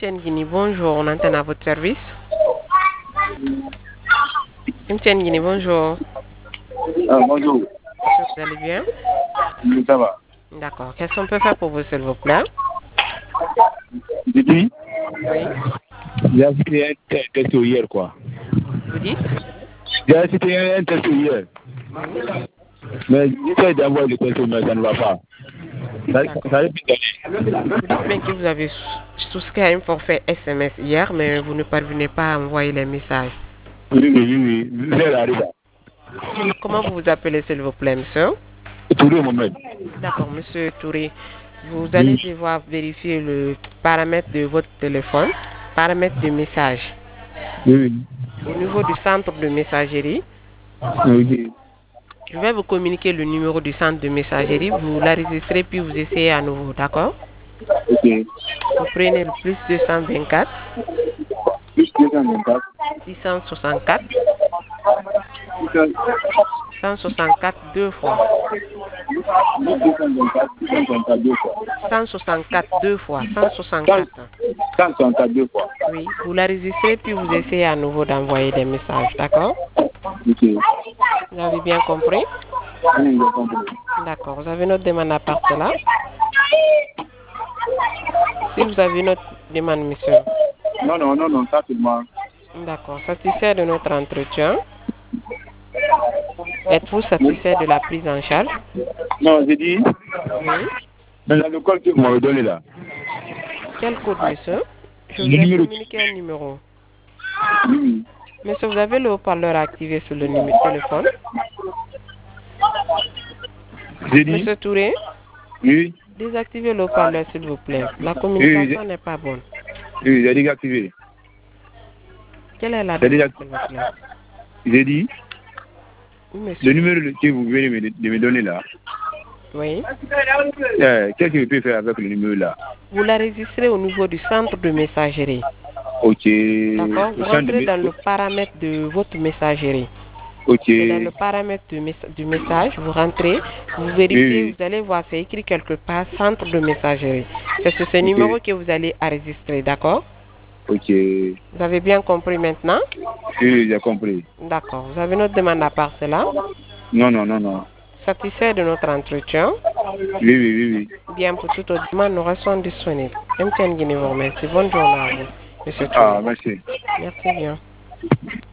Guinée, bonjour, on entend à votre service. Guinée, bonjour. Bonjour. Monsieur, vous allez bien? Oui, ça va. D'accord. Qu'est-ce qu'on peut faire pour vous, s'il vous plaît? J'ai dit, Oui. j'ai assisté à un test hier, quoi. Vous dites? J'ai assisté à un test hier. Oui. Mais j'essaie d'avoir le test, mais ça ne va pas. D'accord. Ça arrive vite d'aller. Vous dites bien que vous avez souscrit à un forfait SMS hier, mais vous ne parvenez pas à envoyer les messages. Oui. Vers l'arrivée. Comment vous vous appelez, s'il vous plaît, monsieur? Touré Mohamed. D'accord, monsieur Touré. Vous allez Oui. devoir vérifier le paramètre de votre téléphone, paramètre de message. Oui. Au niveau du centre de messagerie, Oui. je vais vous communiquer le numéro du centre de messagerie. Vous l'enregistrez puis vous essayez à nouveau, d'accord? Ok. Vous prenez le plus 224 Plus 224. 664 164 deux fois. 224, 224 deux fois. 164 deux fois. 164. 164 deux fois. Oui, vous l'enregistrez puis vous essayez à nouveau d'envoyer des messages, d'accord? Ok. Vous avez bien compris? Oui, j'ai compris. D'accord. Vous avez notre demande à part cela? Si vous avez notre demande, monsieur. Non, ça c'est moi. D'accord. Satisfait de notre entretien? Êtes-vous satisfait de la prise en charge? Non, j'ai dit, Oui. dans le code que vous m'avez donné là, Quel code, monsieur? Je le vous ai numéro. communiqué un numéro. Oui. Monsieur, vous avez le haut-parleur activé sur le téléphone? J'ai dit, Monsieur Touré, oui. désactivez le haut-parleur, s'il vous plaît. La Oui, communication n'est pas bonne. j'ai déjà activé. Quelle est J'ai déjà, l'adresse, s'il vous plaît? j'ai dit, Oui, le monsieur. numéro que vous venez de me donner là, Oui. qu'est-ce que je peux faire avec le numéro là? Vous l'enregistrez au niveau du centre de messagerie. Ok. D'accord? Vous Au centre rentrez de... dans le paramètre de votre messagerie. Ok. C'est dans le paramètre du message, vous rentrez, vous Oui, vérifiez, oui. vous allez voir, c'est écrit quelque part centre de messagerie. C'est sur ce Ok. numéro que vous allez enregistrer, d'accord? Ok. Oui, Vous avez bien compris maintenant? j'ai compris. D'accord. Vous avez notre demande à part cela? Non. Satisfait de notre entretien? Oui. Bien, pour toute autre demande, nous restons disponibles. MTN Guinée vous remercie. Bonne journée à vous, Monsieur Touré. Ah, merci. Merci bien.